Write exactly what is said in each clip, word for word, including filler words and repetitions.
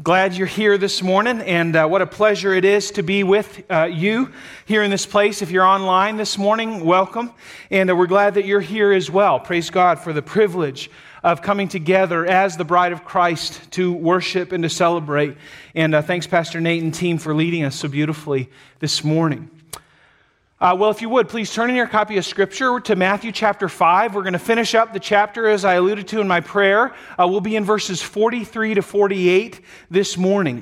Glad you're here this morning, and uh, what a pleasure it is to be with uh, you here in this place. If you're online this morning, welcome, and uh, we're glad that you're here as well. Praise God for the privilege of coming together as the bride of Christ to worship and to celebrate. And uh, thanks, Pastor Nate and team, for leading us so beautifully this morning. Uh, well, if you would, please turn in your copy of Scripture to Matthew chapter five. We're going to finish up the chapter as I alluded to in my prayer. Uh, we'll be in verses forty-three to forty-eight this morning.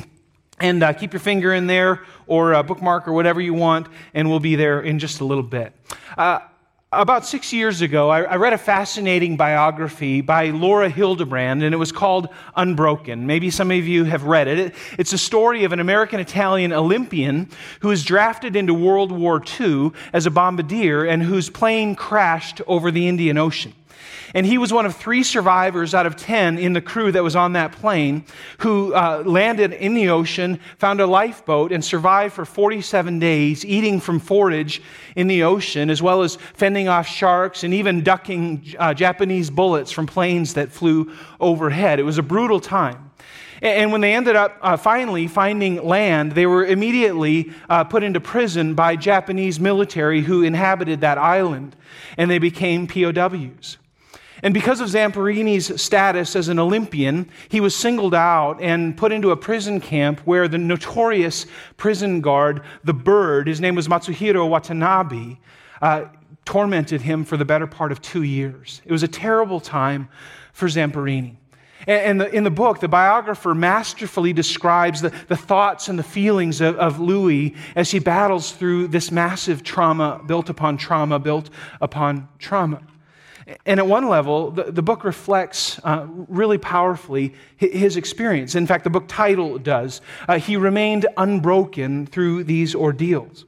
and uh, keep your finger in there or a bookmark or whatever you want, and we'll be there in just a little bit. Uh, About six years ago, I read a fascinating biography by Laura Hildebrand, and it was called Unbroken. Maybe some of you have read it. It's a story of an American-Italian Olympian who was drafted into World War Two as a bombardier and whose plane crashed over the Indian Ocean. And he was one of three survivors out of ten in the crew that was on that plane who uh, landed in the ocean, found a lifeboat, and survived for forty-seven days, eating from forage in the ocean, as well as fending off sharks and even ducking uh, Japanese bullets from planes that flew overhead. It was a brutal time. And when they ended up uh, finally finding land, they were immediately uh, put into prison by Japanese military who inhabited that island, and they became P O Ws. And because of Zamperini's status as an Olympian, he was singled out and put into a prison camp where the notorious prison guard, the Bird, his name was Matsuhiro Watanabe, uh, tormented him for the better part of two years. It was a terrible time for Zamperini. And the, in the book, the biographer masterfully describes the, the thoughts and the feelings of, of Louis as he battles through this massive trauma built upon trauma built upon trauma. And at one level, the, the book reflects uh, really powerfully his experience. In fact, the book title does. Uh, he remained unbroken through these ordeals.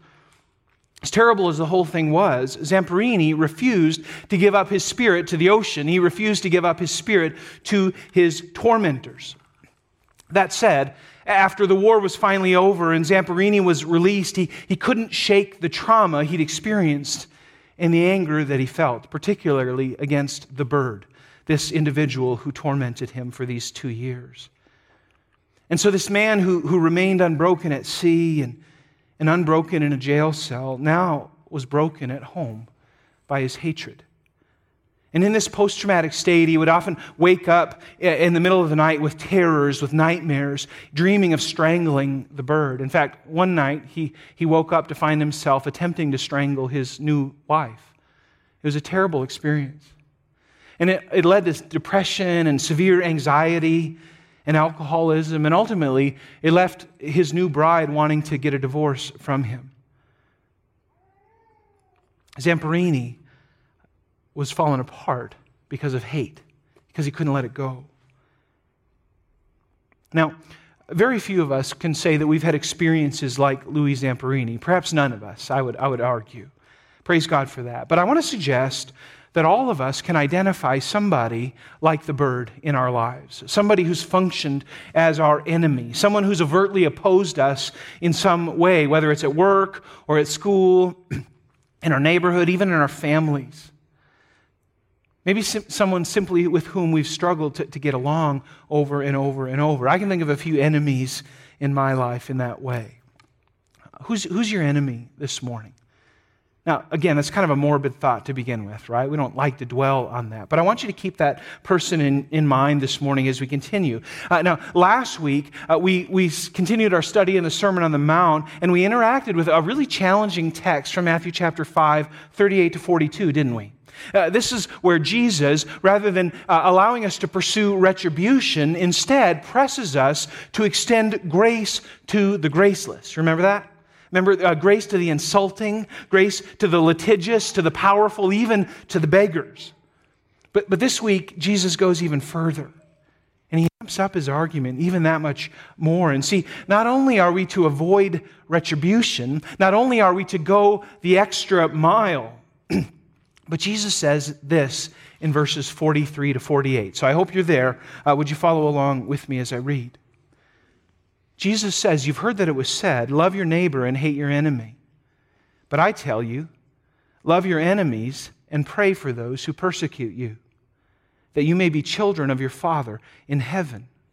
As terrible as the whole thing was, Zamperini refused to give up his spirit to the ocean. He refused to give up his spirit to his tormentors. That said, after the war was finally over and Zamperini was released, he, he couldn't shake the trauma he'd experienced and the anger that he felt, particularly against the Bird, this individual who tormented him for these two years. And so this man who, who remained unbroken at sea and, and unbroken in a jail cell now was broken at home by his hatred. And in this post-traumatic state, he would often wake up in the middle of the night with terrors, with nightmares, dreaming of strangling the Bird. In fact, one night, he, he woke up to find himself attempting to strangle his new wife. It was a terrible experience. And it, it led to depression and severe anxiety and alcoholism, and ultimately, it left his new bride wanting to get a divorce from him. Zamperini was falling apart because of hate, because he couldn't let it go. Now, very few of us can say that we've had experiences like Louis Zamperini. Perhaps none of us, I would, I would argue. Praise God for that. But I want to suggest that all of us can identify somebody like the Bird in our lives, somebody who's functioned as our enemy, someone who's overtly opposed us in some way, whether it's at work or at school, in our neighborhood, even in our families. Maybe sim- someone simply with whom we've struggled to, to get along over and over and over. I can think of a few enemies in my life in that way. Who's, who's your enemy this morning? Now, again, that's kind of a morbid thought to begin with, right? We don't like to dwell on that. But I want you to keep that person in, in mind this morning as we continue. Uh, now, last week, uh, we, we continued our study in the Sermon on the Mount, and we interacted with a really challenging text from Matthew chapter five, thirty-eight to forty-two, didn't we? Uh, this is where Jesus, rather than uh, allowing us to pursue retribution, instead presses us to extend grace to the graceless. Remember that? Remember, uh, grace to the insulting, grace to the litigious, to the powerful, even to the beggars. But, but this week, Jesus goes even further. And he amps up his argument even that much more. And see, not only are we to avoid retribution, not only are we to go the extra mile, but Jesus says this in verses forty-three to forty-eight. So I hope you're there. Uh, would you follow along with me as I read? Jesus says, "You've heard that it was said, 'Love your neighbor and hate your enemy.' But I tell you, love your enemies and pray for those who persecute you, that you may be children of your Father in heaven.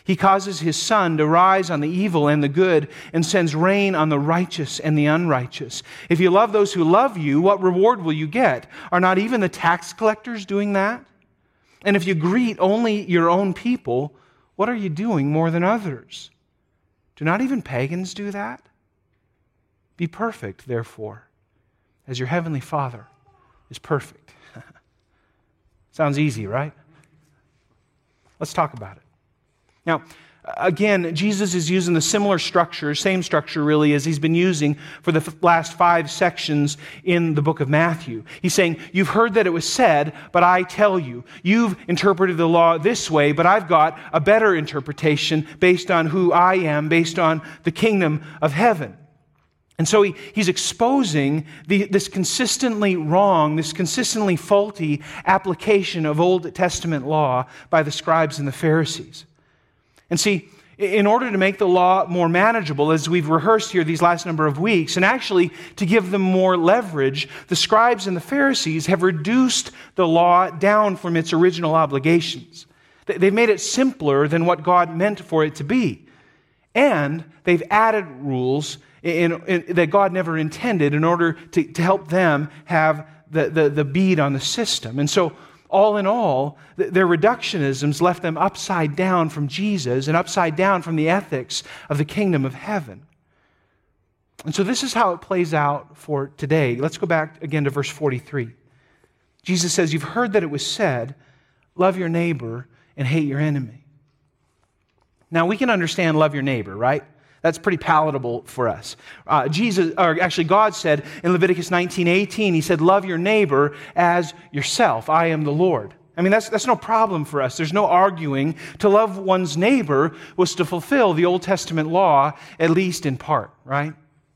He causes his sun to rise on the evil and the good and sends rain on the righteous and the unrighteous. If you love those who love you, what reward will you get? Are not even the tax collectors doing that? And if you greet only your own people, what are you doing more than others? Do not even pagans do that? Be perfect, therefore, as your heavenly Father is perfect. Sounds easy, right? Let's talk about it. Now, again, Jesus is using the similar structure, same structure really, as he's been using for the last five sections in the book of Matthew. He's saying, you've heard that it was said, but I tell you. You've interpreted the law this way, but I've got a better interpretation based on who I am, based on the kingdom of heaven. And so he, he's exposing the, this consistently wrong, this consistently faulty application of Old Testament law by the scribes and the Pharisees. And see, in order to make the law more manageable, as we've rehearsed here these last number of weeks, and actually to give them more leverage, the scribes and the Pharisees have reduced the law down from its original obligations. They've made it simpler than what God meant for it to be. And they've added rules in, in, that God never intended in order to, to help them have the, the, the bead on the system. And so, all in all, their reductionisms left them upside down from Jesus and upside down from the ethics of the kingdom of heaven. And so this is how it plays out for today. Let's go back again to verse forty-three. Jesus says, you've heard that it was said, love your neighbor and hate your enemy. Now we can understand love your neighbor, right? That's pretty palatable for us. Uh, Jesus, or actually God said in Leviticus nineteen eighteen, he said, love your neighbor as yourself. I am the Lord. I mean, that's, that's no problem for us. There's no arguing. To love one's neighbor was to fulfill the Old Testament law, at least in part, right?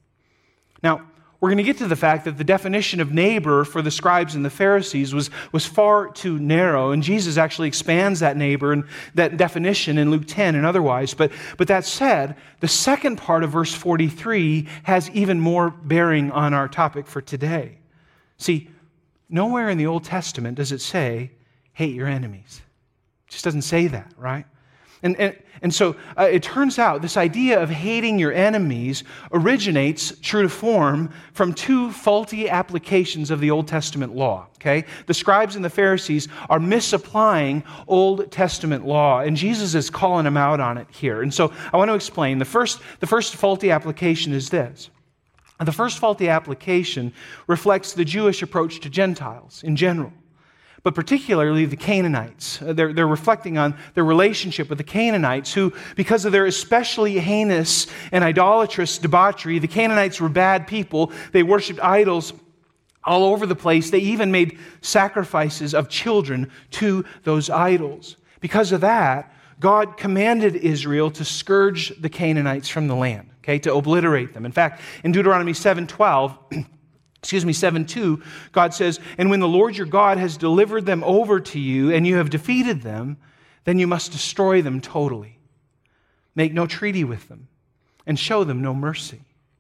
Now, we're going to get to the fact that the definition of neighbor for the scribes and the Pharisees was, was far too narrow, and Jesus actually expands that neighbor and that definition in Luke ten and otherwise. But, but that said, the second part of verse forty-three has even more bearing on our topic for today. See, nowhere in the Old Testament does it say, hate your enemies. It just doesn't say that, right? And, and, and so uh, it turns out this idea of hating your enemies originates, true to form, from two faulty applications of the Old Testament law. Okay? The scribes and the Pharisees are misapplying Old Testament law, and Jesus is calling them out on it here. And so I want to explain. The first, the first faulty application is this. The first faulty application reflects the Jewish approach to Gentiles in general, but particularly the Canaanites. They're, they're reflecting on their relationship with the Canaanites, who, because of their especially heinous and idolatrous debauchery, the Canaanites were bad people. They worshipped idols all over the place. They even made sacrifices of children to those idols. Because of that, God commanded Israel to scourge the Canaanites from the land, okay, to obliterate them. In fact, in Deuteronomy seven twelve, Excuse me, seven two, God says, and when the Lord your God has delivered them over to you and you have defeated them, then you must destroy them totally. Make no treaty with them and show them no mercy.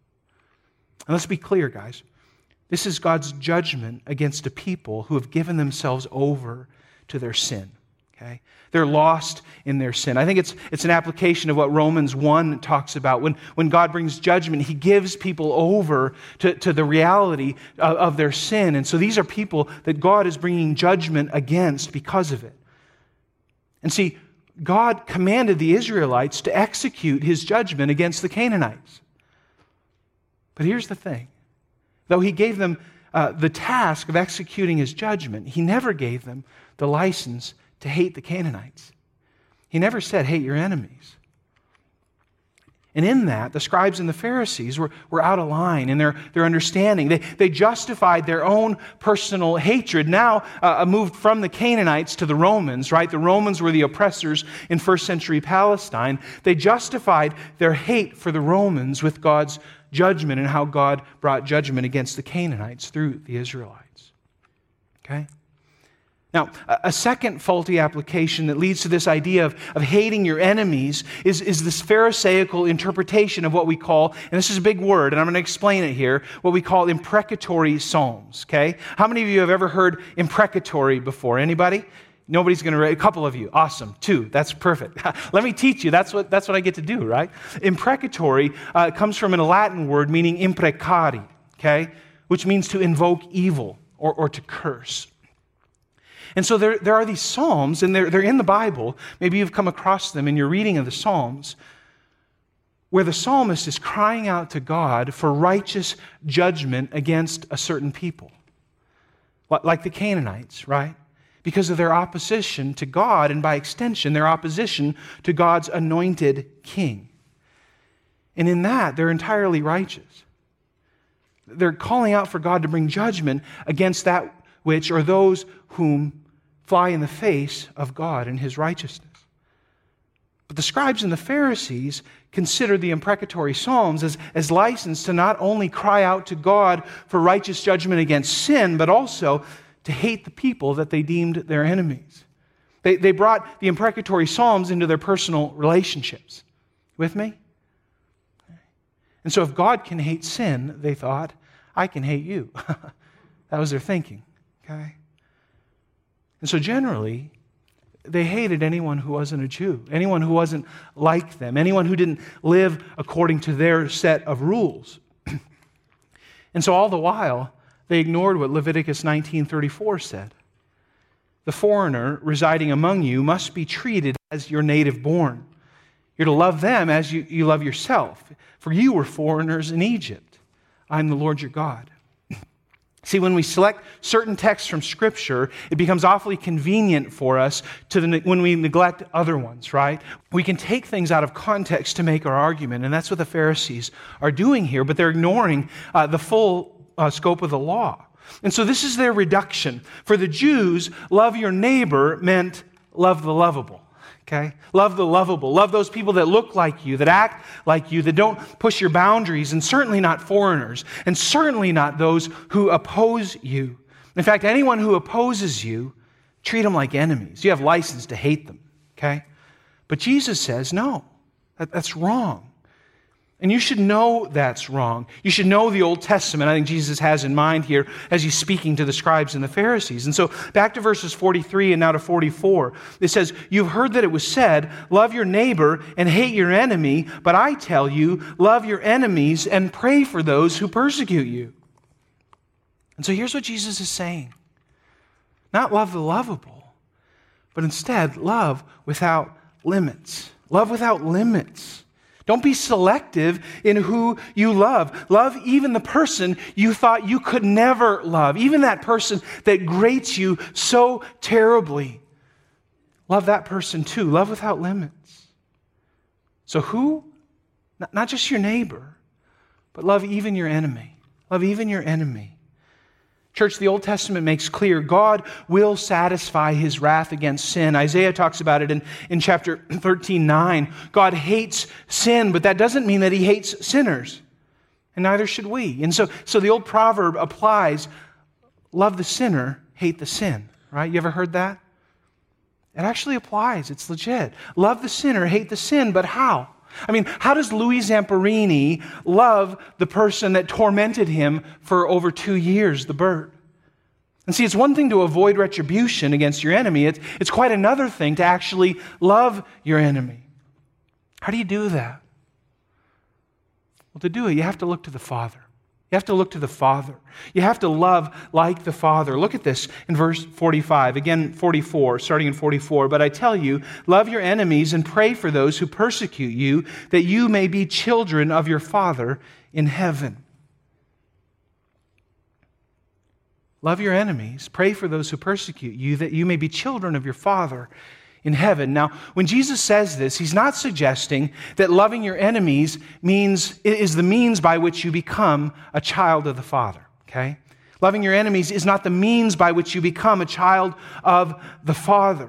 And let's be clear, guys. This is God's judgment against a people who have given themselves over to their sin. Okay? They're lost in their sin. I think it's, it's an application of what Romans one talks about. When, when God brings judgment, He gives people over to, to the reality of, of their sin. And so these are people that God is bringing judgment against because of it. And see, God commanded the Israelites to execute His judgment against the Canaanites. But here's the thing. Though He gave them uh, the task of executing His judgment, He never gave them the license to hate the Canaanites. He never said, hate your enemies. And in that, the scribes and the Pharisees were, were out of line in their, their understanding. They, they justified their own personal hatred, now uh, moved from the Canaanites to the Romans, right? The Romans were the oppressors in first century Palestine. They justified their hate for the Romans with God's judgment and how God brought judgment against the Canaanites through the Israelites. Okay? Now, a second faulty application that leads to this idea of, of hating your enemies is, is this Pharisaical interpretation of what we call, and this is a big word, and I'm going to explain it here, what we call imprecatory psalms, okay? How many of you have ever heard imprecatory before? Anybody? Nobody's going to, a couple of you, awesome, two, that's perfect. Let me teach you, that's what that's what I get to do, right? Imprecatory uh, comes from a Latin word meaning imprecari, okay, which means to invoke evil or, or to curse. And so there, there are these psalms, and they're, they're in the Bible, maybe you've come across them in your reading of the Psalms, where the psalmist is crying out to God for righteous judgment against a certain people, like the Canaanites, right? Because of their opposition to God, and by extension, their opposition to God's anointed king. And in that, they're entirely righteous. They're calling out for God to bring judgment against that which, or those whom fly in the face of God and His righteousness. But the scribes and the Pharisees considered the imprecatory psalms as, as license to not only cry out to God for righteous judgment against sin, but also to hate the people that they deemed their enemies. They, they brought the imprecatory psalms into their personal relationships. With me? And so if God can hate sin, they thought, I can hate you. That was their thinking. Okay? And so generally, they hated anyone who wasn't a Jew, anyone who wasn't like them, anyone who didn't live according to their set of rules. And so all the while, they ignored what Leviticus nineteen thirty-four said. The foreigner residing among you must be treated as your native born. You're to love them as you, you love yourself. For you were foreigners in Egypt. I'm the Lord your God. See, when we select certain texts from Scripture, it becomes awfully convenient for us to the, when we neglect other ones, right? We can take things out of context to make our argument, and that's what the Pharisees are doing here, but they're ignoring uh, the full uh, scope of the law. And so this is their reduction. For the Jews, love your neighbor meant love the lovable. Okay? Love the lovable. Love those people that look like you, that act like you, that don't push your boundaries, and certainly not foreigners, and certainly not those who oppose you. In fact, anyone who opposes you, treat them like enemies. You have license to hate them. Okay? But Jesus says, no, that, that's wrong. And you should know that's wrong. You should know the Old Testament, I think Jesus has in mind here as he's speaking to the scribes and the Pharisees. And so back to verses forty-three and now to forty-four. It says, you've heard that it was said, love your neighbor and hate your enemy, but I tell you, love your enemies and pray for those who persecute you. And so here's what Jesus is saying. Not love the lovable, but instead love without limits. Love without limits. Don't be selective in who you love. Love even the person you thought you could never love, even that person that grates you so terribly. Love that person too. Love without limits. So who? Not just your neighbor, but love even your enemy. Love even your enemy. Church, the Old Testament makes clear God will satisfy His wrath against sin. Isaiah talks about it in, in chapter thirteen nine. God hates sin, but that doesn't mean that He hates sinners. And neither should we. And so, so the old proverb applies, love the sinner, hate the sin. Right? You ever heard that? It actually applies. It's legit. Love the sinner, hate the sin, but how? I mean, how does Louis Zamperini love the person that tormented him for over two years, the bird? And see, it's one thing to avoid retribution against your enemy. It's, it's quite another thing to actually love your enemy. How do you do that? Well, to do it, you have to look to the Father. You have to look to the Father. You have to love like the Father. Look at this in verse forty-five. Again, forty-four, starting in forty-four. But I tell you, love your enemies and pray for those who persecute you, that you may be children of your Father in heaven. Love your enemies. Pray for those who persecute you, that you may be children of your Father in heaven. Now, when Jesus says this, He's not suggesting that loving your enemies means is the means by which you become a child of the Father, okay? Loving your enemies is not the means by which you become a child of the Father.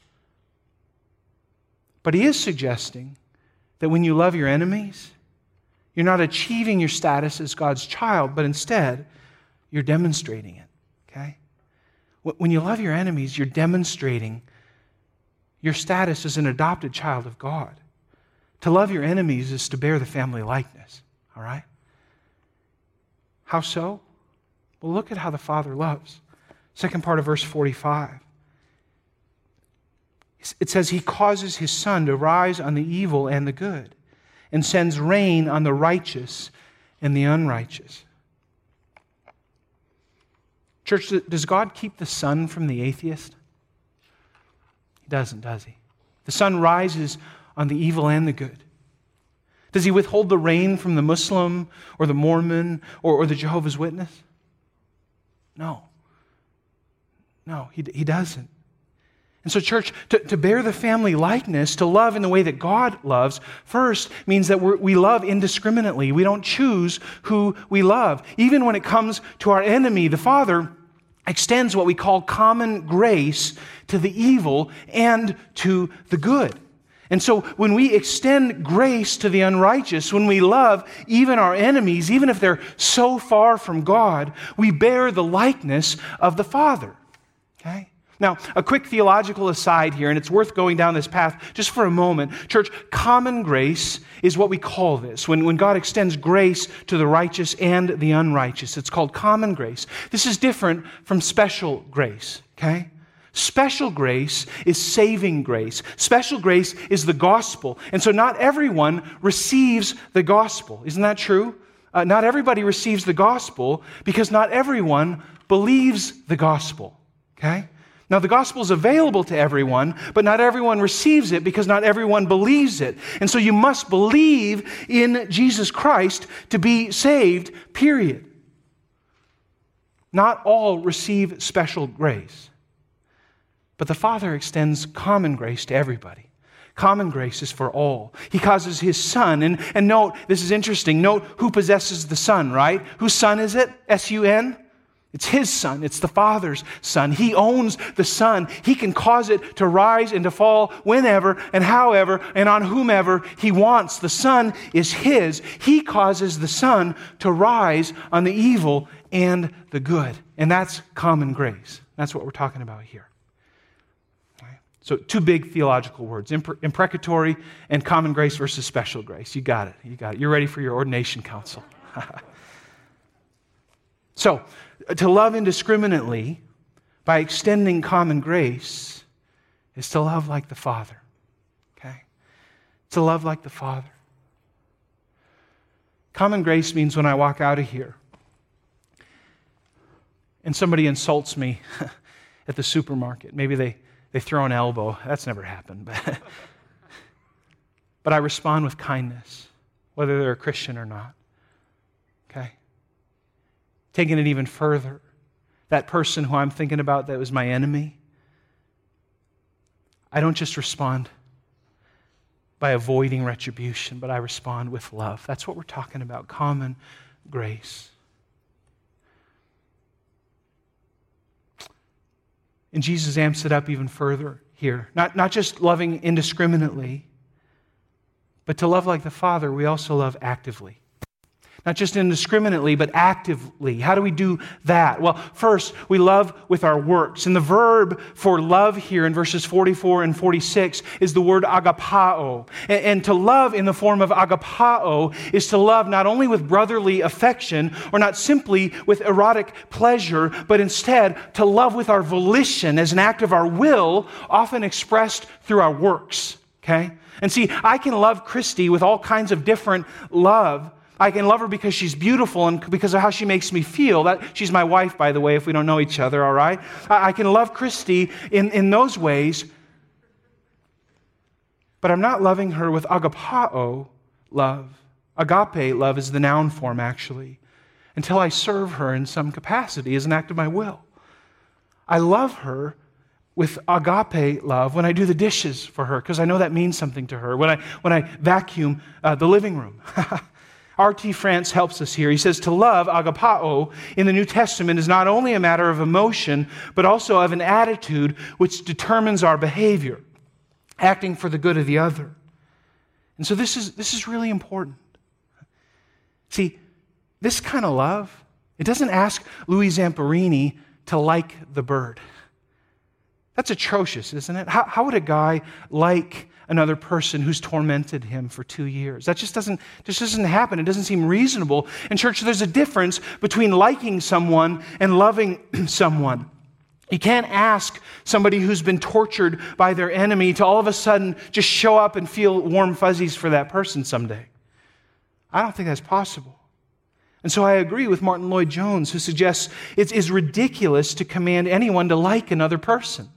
But He is suggesting that when you love your enemies, you're not achieving your status as God's child, but instead, you're demonstrating it, okay? When you love your enemies, you're demonstrating your status as an adopted child of God. To love your enemies is to bear the family likeness, all right? How so? Well, look at how the Father loves. Second part of verse forty-five. It says he causes his sun to rise on the evil and the good, and sends rain on the righteous and the unrighteous. Church, does God keep the sun from the atheist? He doesn't, does he? The sun rises on the evil and the good. Does he withhold the rain from the Muslim or the Mormon or, or the Jehovah's Witness? No. No, he, he doesn't. And so, church, to, to bear the family likeness, to love in the way that God loves, first means that we're, we love indiscriminately. We don't choose who we love. Even when it comes to our enemy, the Father extends what we call common grace to the evil and to the good. And so when we extend grace to the unrighteous, when we love even our enemies, even if they're so far from God, we bear the likeness of the Father. Okay? Now, a quick theological aside here, and it's worth going down this path just for a moment. Church, common grace is what we call this. When, when God extends grace to the righteous and the unrighteous, it's called common grace. This is different from special grace, okay? Special grace is saving grace. Special grace is the gospel. And so not everyone receives the gospel. Isn't that true? Uh, not everybody receives the gospel because not everyone believes the gospel, okay? Now, the gospel is available to everyone, but not everyone receives it because not everyone believes it. And so you must believe in Jesus Christ to be saved, period. Not all receive special grace, but the Father extends common grace to everybody. Common grace is for all. He causes his Son, and, and note, this is interesting, note who possesses the Son, right? Whose Son is it? S U N? It's his Son. It's the Father's Son. He owns the sun. He can cause it to rise and to fall whenever and however and on whomever he wants. The sun is his. He causes the sun to rise on the evil and the good. And that's common grace. That's what we're talking about here. Okay. So two big theological words, impre- imprecatory and common grace versus special grace. You got it. You got it. You're ready for your ordination council. So, to love indiscriminately by extending common grace is to love like the Father. Okay? To love like the Father. Common grace means when I walk out of here and somebody insults me at the supermarket. Maybe they, they throw an elbow. That's never happened. But, but I respond with kindness, whether they're a Christian or not. Okay? Taking it even further, that person who I'm thinking about that was my enemy, I don't just respond by avoiding retribution, but I respond with love. That's what we're talking about, common grace. And Jesus amps it up even further here. Not, not just loving indiscriminately, but to love like the Father, we also love actively. Not just indiscriminately, but actively. How do we do that? Well, first, we love with our works. And the verb for love here in verses forty-four and forty-six is the word agapao. And, and to love in the form of agapao is to love not only with brotherly affection or not simply with erotic pleasure, but instead to love with our volition as an act of our will, often expressed through our works. Okay? And see, I can love Christy with all kinds of different love. I can love her because she's beautiful and because of how she makes me feel. That she's my wife, by the way, if we don't know each other, all right? I, I can love Christy in, in those ways, but I'm not loving her with agapao love. Agape love is the noun form, actually, until I serve her in some capacity as an act of my will. I love her with agape love when I do the dishes for her because I know that means something to her, when I, when I vacuum uh, the living room. R T France helps us here. He says, to love, agapao, in the New Testament is not only a matter of emotion, but also of an attitude which determines our behavior, acting for the good of the other. And so this is, this is really important. See, this kind of love, it doesn't ask Louis Zamperini to like the bird. That's atrocious, isn't it? How, how would a guy like another person who's tormented him for two years? That just doesn't, just doesn't happen. It doesn't seem reasonable. In church, there's a difference between liking someone and loving someone. You can't ask somebody who's been tortured by their enemy to all of a sudden just show up and feel warm fuzzies for that person someday. I don't think that's possible. And so I agree with Martin Lloyd-Jones, who suggests it is ridiculous to command anyone to like another person.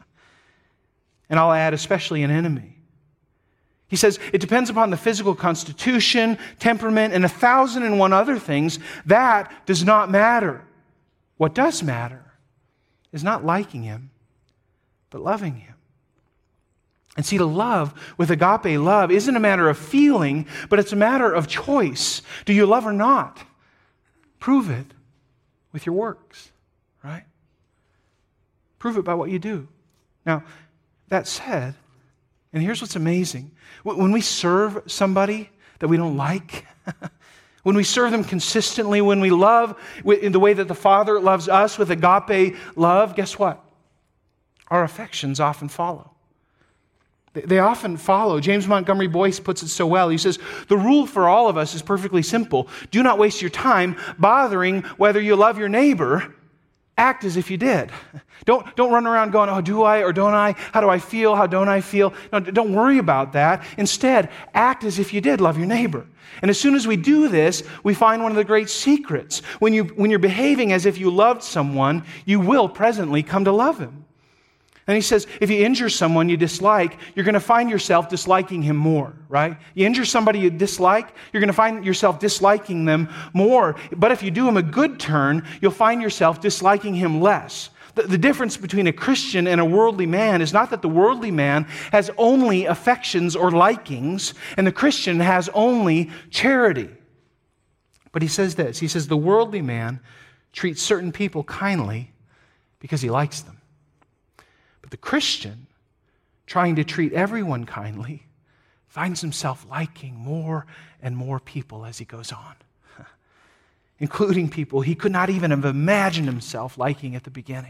And I'll add, especially an enemy. He says, it depends upon the physical constitution, temperament, and a thousand and one other things. That does not matter. What does matter is not liking him, but loving him. And see, to love with agape love isn't a matter of feeling, but it's a matter of choice. Do you love or not? Prove it with your works, right? Prove it by what you do. Now, that said, and here's what's amazing. When we serve somebody that we don't like, when we serve them consistently, when we love in the way that the Father loves us with agape love, guess what? Our affections often follow. They often follow. James Montgomery Boyce puts it so well. He says, the rule for all of us is perfectly simple. Do not waste your time bothering whether you love your neighbor. Act as if you did. Don't, don't run around going, oh, do I or don't I? How do I feel? How don't I feel? No, don't worry about that. Instead, act as if you did love your neighbor. And as soon as we do this, we find one of the great secrets. When, you, when you're behaving as if you loved someone, you will presently come to love him. And he says, if you injure someone you dislike, you're going to find yourself disliking him more, right? You injure somebody you dislike, you're going to find yourself disliking them more. But if you do him a good turn, you'll find yourself disliking him less. The, the difference between a Christian and a worldly man is not that the worldly man has only affections or likings, and the Christian has only charity. But he says this, he says, the worldly man treats certain people kindly because he likes them. But the Christian, trying to treat everyone kindly, finds himself liking more and more people as he goes on, including people he could not even have imagined himself liking at the beginning.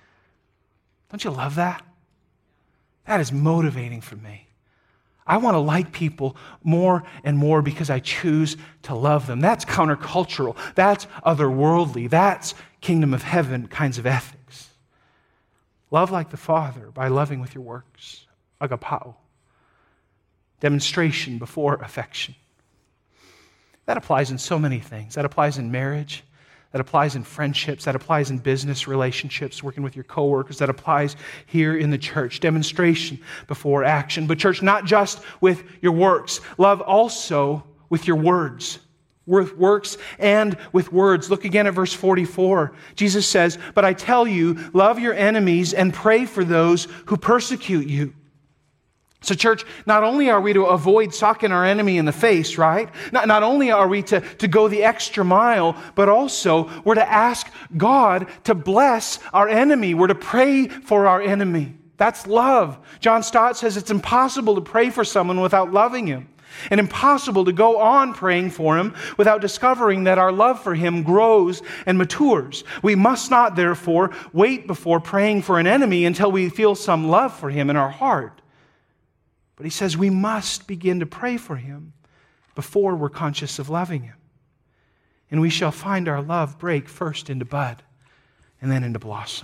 Don't you love that? That is motivating for me. I want to like people more and more because I choose to love them. That's countercultural. That's otherworldly. That's kingdom of heaven kinds of ethics. Love like the Father by loving with your works. Agapao. Demonstration before affection. That applies in so many things. That applies in marriage. That applies in friendships. That applies in business relationships, working with your coworkers. That applies here in the church. Demonstration before action. But church, not just with your works. Love also with your words. With works and with words. Look again at verse forty-four. Jesus says, but I tell you, love your enemies and pray for those who persecute you. So church, not only are we to avoid socking our enemy in the face, right? Not, not only are we to, to go the extra mile, but also we're to ask God to bless our enemy. We're to pray for our enemy. That's love. John Stott says it's impossible to pray for someone without loving him. And impossible to go on praying for him without discovering that our love for him grows and matures. We must not, therefore, wait before praying for an enemy until we feel some love for him in our heart. But he says we must begin to pray for him before we're conscious of loving him. And we shall find our love break first into bud and then into blossom.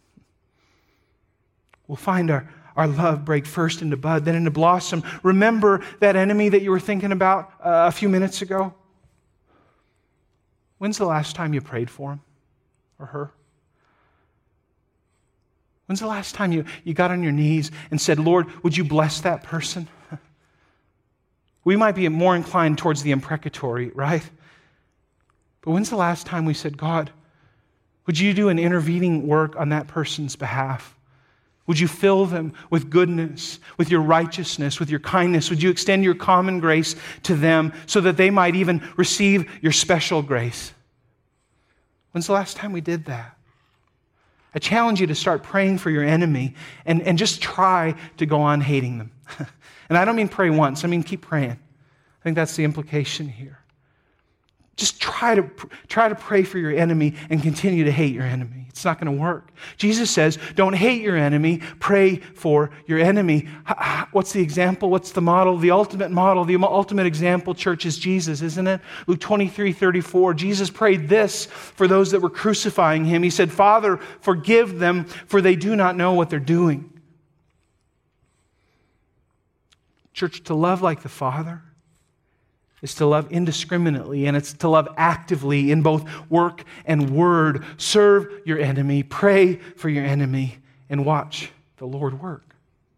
We'll find our Our love break first into bud, then into blossom. Remember that enemy that you were thinking about uh, a few minutes ago? When's the last time you prayed for him or her? When's the last time you, you got on your knees and said, Lord, would you bless that person? We might be more inclined towards the imprecatory, right? But when's the last time we said, God, would you do an intervening work on that person's behalf? Would you fill them with goodness, with your righteousness, with your kindness? Would you extend your common grace to them so that they might even receive your special grace? When's the last time we did that? I challenge you to start praying for your enemy and, and just try to go on hating them. And I don't mean pray once, I mean keep praying. I think that's the implication here. Just try to, try to pray for your enemy and continue to hate your enemy. It's not going to work. Jesus says, don't hate your enemy, pray for your enemy. What's the example? What's the model? The ultimate model, the ultimate example, church, is Jesus, isn't it? Luke twenty-three thirty-four, Jesus prayed this for those that were crucifying him. He said, Father, forgive them, for they do not know what they're doing. Church, to love like the Father is to love indiscriminately, and it's to love actively in both work and word. Serve your enemy, pray for your enemy, and watch the Lord work.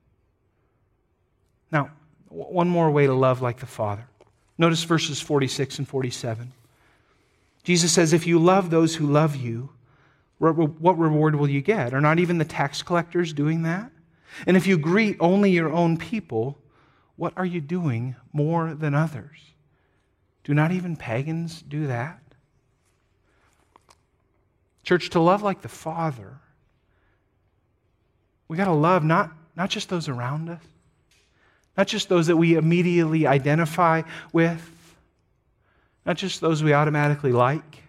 Now, one more way to love like the Father. Notice verses forty-six and forty-seven. Jesus says, if you love those who love you, what reward will you get? Are not even the tax collectors doing that? And if you greet only your own people, what are you doing more than others? Do not even pagans do that? Church, to love like the Father, we got to love not, not just those around us, not just those that we immediately identify with, not just those we automatically like.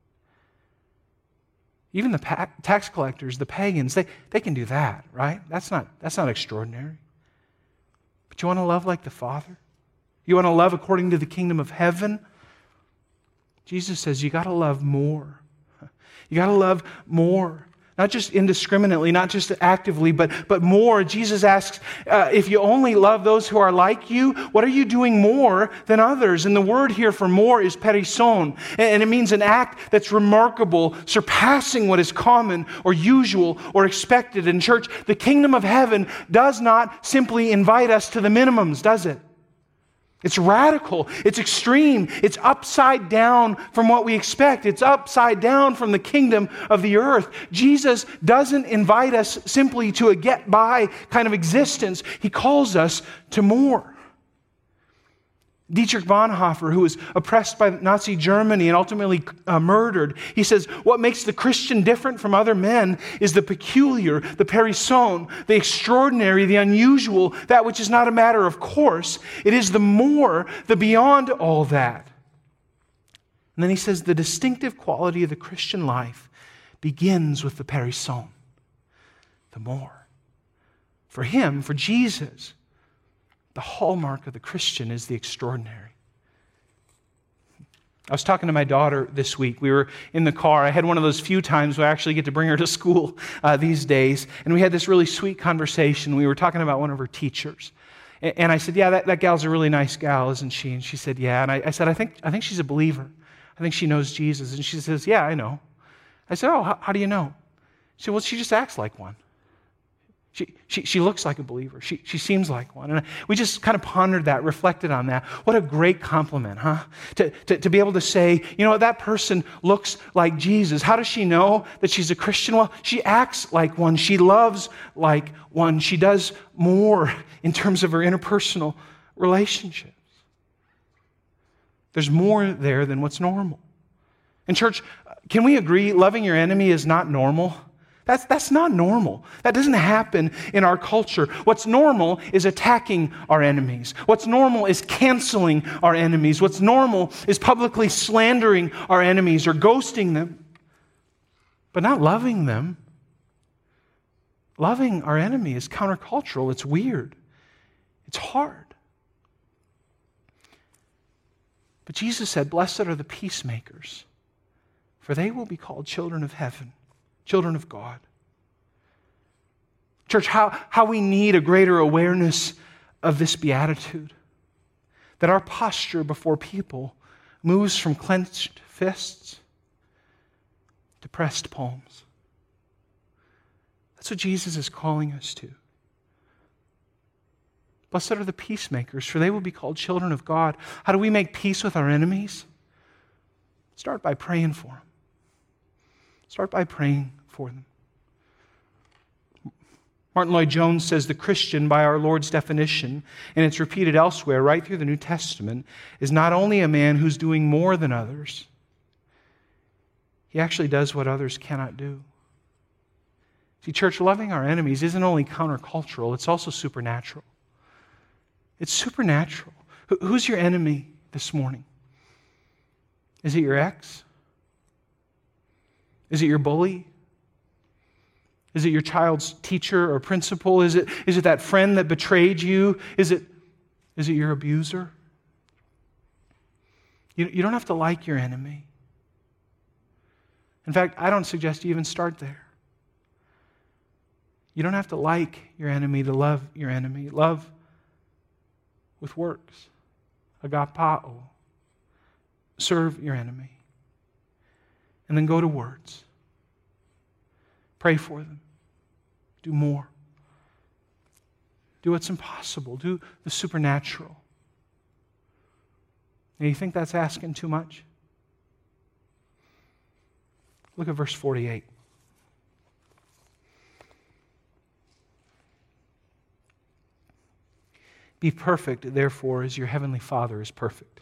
Even the pa- tax collectors, the pagans, they, they can do that, right? That's not, that's not extraordinary. But you want to love like the Father? You want to love according to the kingdom of heaven? Jesus says you got to love more. You got to love more. Not just indiscriminately, not just actively, but, but more. Jesus asks, uh, if you only love those who are like you, what are you doing more than others? And the word here for more is perison. And it means an act that's remarkable, surpassing what is common or usual or expected. In church, the kingdom of heaven does not simply invite us to the minimums, does it? It's radical, it's extreme, it's upside down from what we expect. It's upside down from the kingdom of the earth. Jesus doesn't invite us simply to a get-by kind of existence. He calls us to more. Dietrich Bonhoeffer, who was oppressed by Nazi Germany and ultimately uh, murdered, he says, what makes the Christian different from other men is the peculiar, the perison, the extraordinary, the unusual, that which is not a matter of course. It is the more, the beyond all that. And then he says, the distinctive quality of the Christian life begins with the perison, the more. For him, for Jesus, the hallmark of the Christian is the extraordinary. I was talking to my daughter this week. We were in the car. I had one of those few times where I actually get to bring her to school uh, these days. And we had this really sweet conversation. We were talking about one of her teachers. And, and I said, yeah, that, that gal's a really nice gal, isn't she? And she said, yeah. And I, I said, I think, I think she's a believer. I think she knows Jesus. And she says, yeah, I know. I said, oh, how, how do you know? She said, well, she just acts like one. She, she, she looks like a believer. She, she seems like one. And we just kind of pondered that, reflected on that. What a great compliment, huh? To, to, to be able to say, you know, that person looks like Jesus. How does she know that she's a Christian? Well, she acts like one. She loves like one. She does more in terms of her interpersonal relationships. There's more there than what's normal. And church, can we agree loving your enemy is not normal? That's, that's not normal. That doesn't happen in our culture. What's normal is attacking our enemies. What's normal is canceling our enemies. What's normal is publicly slandering our enemies or ghosting them, but not loving them. Loving our enemy is countercultural. It's weird. It's hard. But Jesus said, blessed are the peacemakers, for they will be called children of heaven. Children of God. Church, how, how we need a greater awareness of this beatitude. That our posture before people moves from clenched fists to pressed palms. That's what Jesus is calling us to. Blessed are the peacemakers, for they will be called children of God. How do we make peace with our enemies? Start by praying for them. Start by praying for them. Martin Lloyd-Jones says the Christian, by our Lord's definition, and it's repeated elsewhere right through the New Testament, is not only a man who's doing more than others, he actually does what others cannot do. See, church, loving our enemies isn't only countercultural, it's also supernatural. It's supernatural. Who's your enemy this morning? Is it your ex? Is it your bully? Is it your child's teacher or principal? Is it, is it that friend that betrayed you? Is it, is it your abuser? You, you don't have to like your enemy. In fact, I don't suggest you even start there. You don't have to like your enemy to love your enemy. Love with works. Agapao. Serve your enemy. And then go to words. Pray for them. Do more. Do what's impossible. Do the supernatural. And you think that's asking too much? Look at verse forty-eight. Be perfect, therefore, as your heavenly Father is perfect.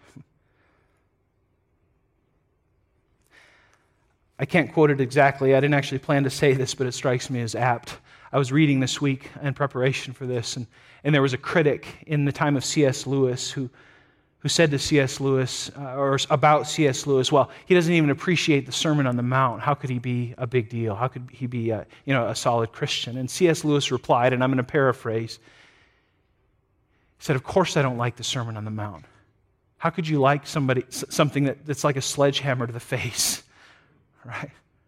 I can't quote it exactly. I didn't actually plan to say this, but it strikes me as apt. I was reading this week in preparation for this, and, and there was a critic in the time of C S Lewis who, who said to C S Lewis, uh, or about C S Lewis, well, he doesn't even appreciate the Sermon on the Mount. How could he be a big deal? How could he be a, you know, a solid Christian? And C S Lewis replied, and I'm going to paraphrase, he said, of course I don't like the Sermon on the Mount. How could you like somebody something that, that's like a sledgehammer to the face? Right?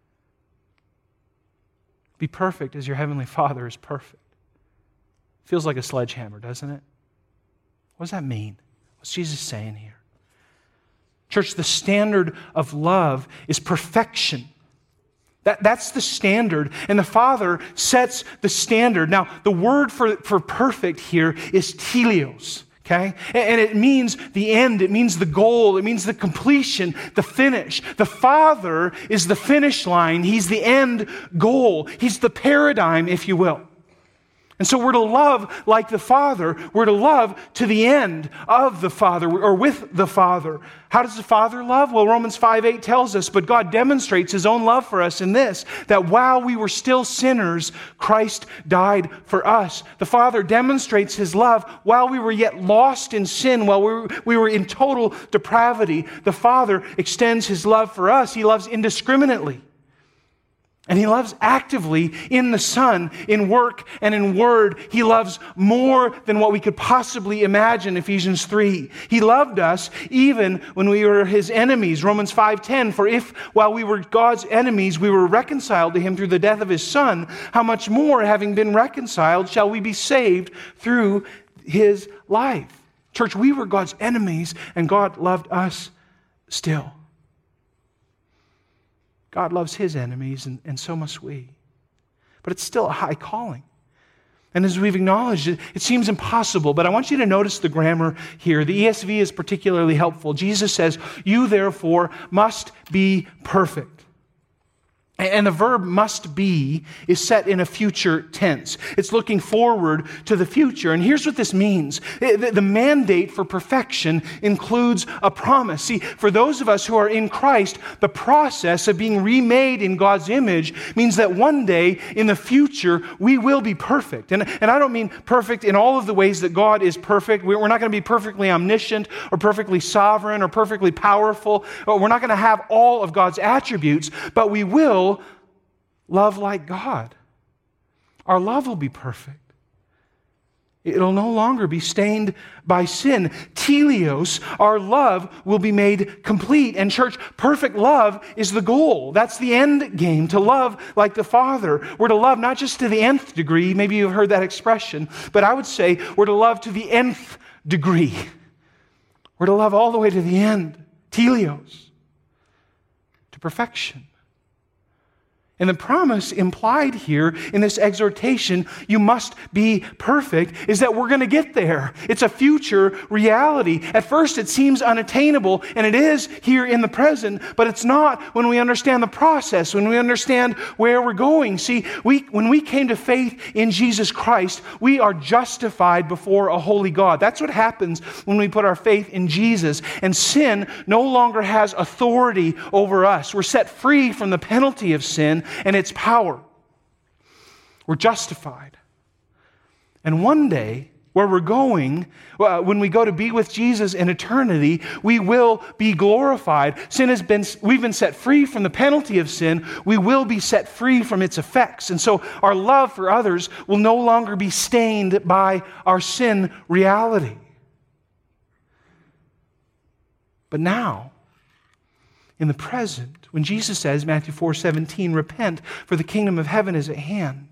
Be perfect as your heavenly Father is perfect. Feels like a sledgehammer, doesn't it? What does that mean? What's Jesus saying here? Church, the standard of love is perfection. That, that's the standard, and the Father sets the standard. Now, the word for, for perfect here is teleos. Okay? And it means the end, it means the goal, it means the completion, the finish. The Father is the finish line, He's the end goal, He's the paradigm, if you will. And so we're to love like the Father. We're to love to the end of the Father, or with the Father. How does the Father love? Well, Romans five eight tells us, but God demonstrates His own love for us in this, that while we were still sinners, Christ died for us. The Father demonstrates His love while we were yet lost in sin, while we were, we were in total depravity. The Father extends His love for us. He loves indiscriminately. And He loves actively in the Son, in work and in word. He loves more than what we could possibly imagine, Ephesians three. He loved us even when we were His enemies, Romans five ten. For if, while we were God's enemies, we were reconciled to Him through the death of His Son, how much more, having been reconciled, shall we be saved through His life? Church, we were God's enemies, and God loved us still. God loves His enemies, and, and so must we. But it's still a high calling. And as we've acknowledged, it, it seems impossible, but I want you to notice the grammar here. The E S V is particularly helpful. Jesus says, you therefore must be perfect. And the verb must be is set in a future tense. It's looking forward to the future. And here's what this means. The mandate for perfection includes a promise. See, for those of us who are in Christ, the process of being remade in God's image means that one day in the future, we will be perfect. And, and I don't mean perfect in all of the ways that God is perfect. We're not going to be perfectly omniscient or perfectly sovereign or perfectly powerful. We're not going to have all of God's attributes, but we will love like God. Our love will be perfect. It'll no longer be stained by sin. Teleos, our love, will be made complete. And church, perfect love is the goal. That's the end game, to love like the Father. We're to love not just to the nth degree, maybe you've heard that expression, but I would say we're to love to the nth degree. We're to love all the way to the end. Teleos. To perfection. And the promise implied here in this exhortation, you must be perfect, is that we're going to get there. It's a future reality. At first it seems unattainable, and it is here in the present, but it's not when we understand the process, when we understand where we're going. See, we, when we came to faith in Jesus Christ, we are justified before a holy God. That's what happens when we put our faith in Jesus, and sin no longer has authority over us. We're set free from the penalty of sin and its power. We're justified. And one day, where we're going, uh, when we go to be with Jesus in eternity, we will be glorified. Sin has been, we've been set free from the penalty of sin. We will be set free from its effects. And so our love for others will no longer be stained by our sin reality. But now, in the present, when Jesus says, Matthew four seventeen, repent, for the kingdom of heaven is at hand,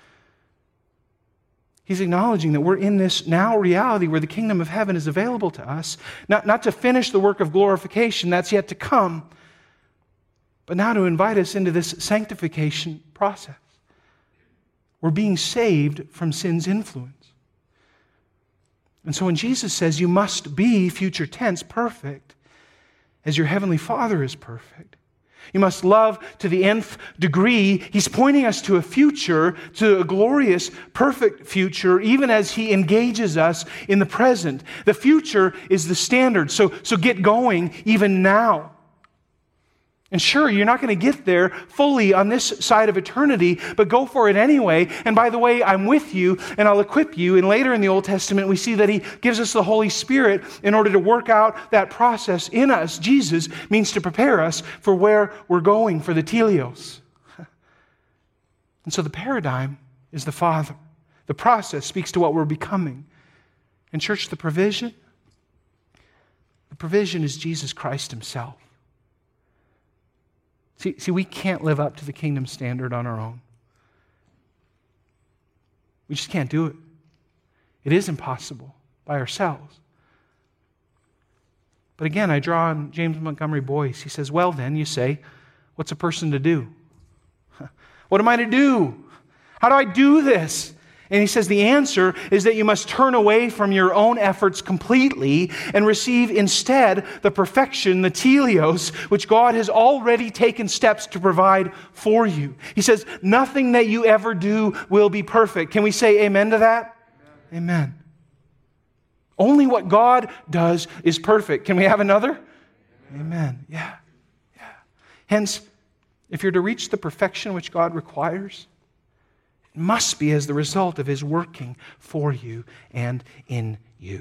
He's acknowledging that we're in this now reality where the kingdom of heaven is available to us, not, not to finish the work of glorification, that's yet to come, but now to invite us into this sanctification process. We're being saved from sin's influence. And so when Jesus says you must be, future tense, perfect, as your heavenly Father is perfect, you must love to the nth degree. He's pointing us to a future, to a glorious, perfect future, even as He engages us in the present. The future is the standard, so, so get going even now. And sure, you're not going to get there fully on this side of eternity, but go for it anyway. And by the way, I'm with you, and I'll equip you. And later in the Old Testament, we see that He gives us the Holy Spirit in order to work out that process in us. Jesus means to prepare us for where we're going, for the teleos. And so the paradigm is the Father. The process speaks to what we're becoming. And church, the provision, the provision is Jesus Christ Himself. See, see, we can't live up to the kingdom standard on our own. We just can't do it. It is impossible by ourselves. But again, I draw on James Montgomery Boyce. He says, well then, you say, what's a person to do? What am I to do? How do I do this? And he says the answer is that you must turn away from your own efforts completely and receive instead the perfection, the teleos, which God has already taken steps to provide for you. He says nothing that you ever do will be perfect. Can we say amen to that? Amen. Amen. Only what God does is perfect. Can we have another? Amen. Amen. Yeah. Yeah. Hence, if you're to reach the perfection which God requires, must be as the result of His working for you and in you.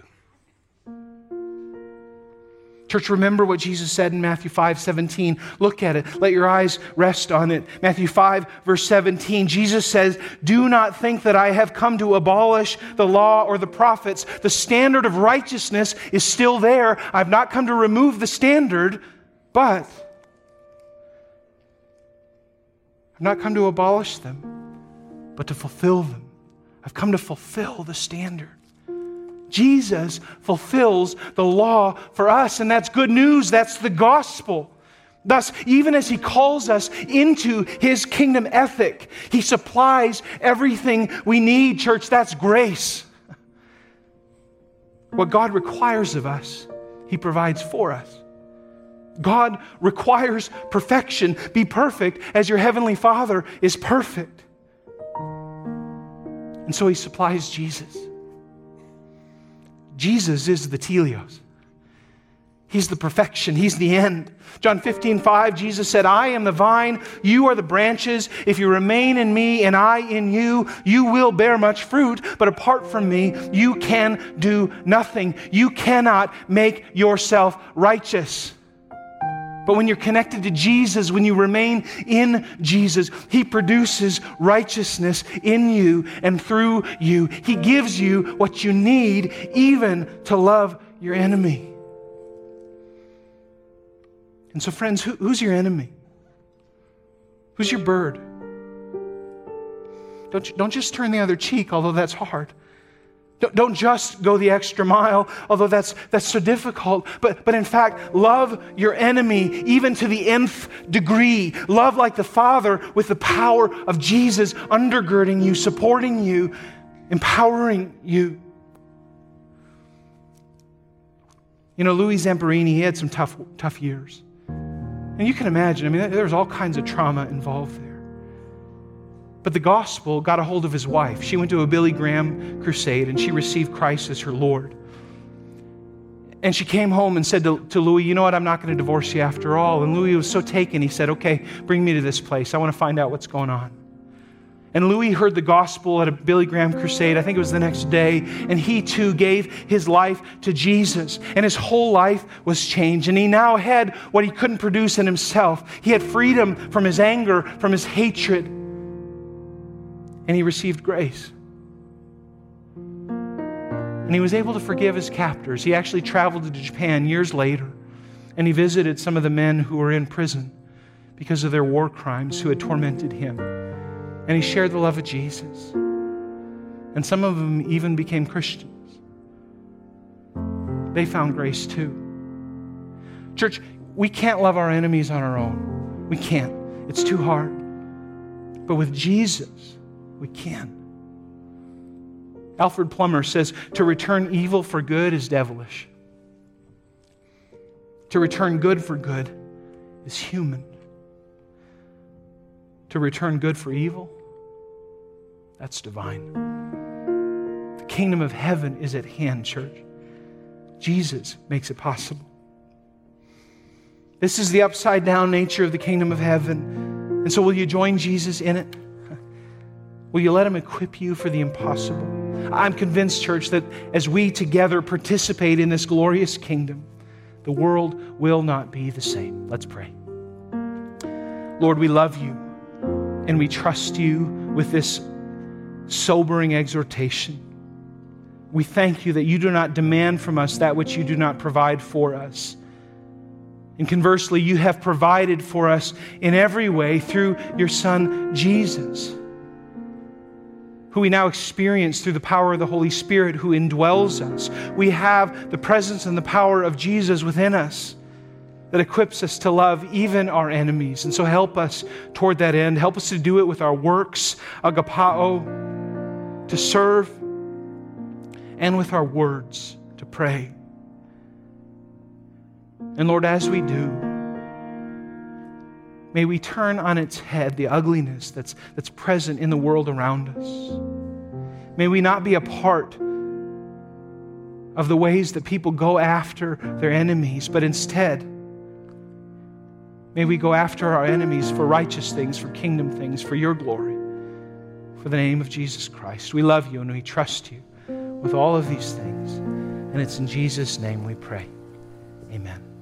Church, remember what Jesus said in Matthew five seventeen. Look at it. Let your eyes rest on it. Matthew five, verse seventeen, Jesus says, do not think that I have come to abolish the law or the prophets. The standard of righteousness is still there. I've not come to remove the standard, but I've not come to abolish them, but to fulfill them. I've come to fulfill the standard. Jesus fulfills the law for us, and that's good news. That's the gospel. Thus, even as He calls us into His kingdom ethic, He supplies everything we need, church. That's grace. What God requires of us, He provides for us. God requires perfection. Be perfect as your heavenly Father is perfect. And so He supplies Jesus. Jesus is the teleos. He's the perfection. He's the end. John fifteen five, Jesus said, I am the vine, you are the branches. If you remain in me and I in you, you will bear much fruit. But apart from me, you can do nothing. You cannot make yourself righteous. But when you're connected to Jesus, when you remain in Jesus, He produces righteousness in you and through you. He gives you what you need even to love your enemy. And so friends, who, who's your enemy? Who's your bird? Don't, don't just turn the other cheek, although that's hard. Don't just go the extra mile, although that's that's so difficult. But, but in fact, love your enemy even to the nth degree. Love like the Father with the power of Jesus undergirding you, supporting you, empowering you. You know, Louis Zamperini, he had some tough, tough years. And you can imagine, I mean, there was all kinds of trauma involved there. But the gospel got a hold of his wife. She went to a Billy Graham crusade and she received Christ as her Lord. And she came home and said to, to Louis, you know what, I'm not going to divorce you after all. And Louis was so taken, he said, okay, bring me to this place. I want to find out what's going on. And Louis heard the gospel at a Billy Graham crusade, I think it was the next day, and he too gave his life to Jesus. And his whole life was changed. And he now had what he couldn't produce in himself. He had freedom from his anger, from his hatred. And he received grace. And he was able to forgive his captors. He actually traveled to Japan years later, and he visited some of the men who were in prison because of their war crimes, who had tormented him. And he shared the love of Jesus. And some of them even became Christians. They found grace too. Church, we can't love our enemies on our own. We can't. It's too hard. But with Jesus, we can. Alfred Plummer says, to return evil for good is devilish. To return good for good is human. To return good for evil, that's divine. The kingdom of heaven is at hand, church. Jesus makes it possible. This is the upside down nature of the kingdom of heaven. And so will you join Jesus in it? Will you let him equip you for the impossible? I'm convinced, church, that as we together participate in this glorious kingdom, the world will not be the same. Let's pray. Lord, we love you. And we trust you with this sobering exhortation. We thank you that you do not demand from us that which you do not provide for us. And conversely, you have provided for us in every way through your Son, Jesus, who we now experience through the power of the Holy Spirit who indwells us. We have the presence and the power of Jesus within us that equips us to love even our enemies. And so help us toward that end. Help us to do it with our works, agapao, to serve, and with our words, to pray. And Lord, as we do, may we turn on its head the ugliness that's, that's present in the world around us. May we not be a part of the ways that people go after their enemies, but instead, may we go after our enemies for righteous things, for kingdom things, for your glory, for the name of Jesus Christ. We love you and we trust you with all of these things. And it's in Jesus' name we pray. Amen.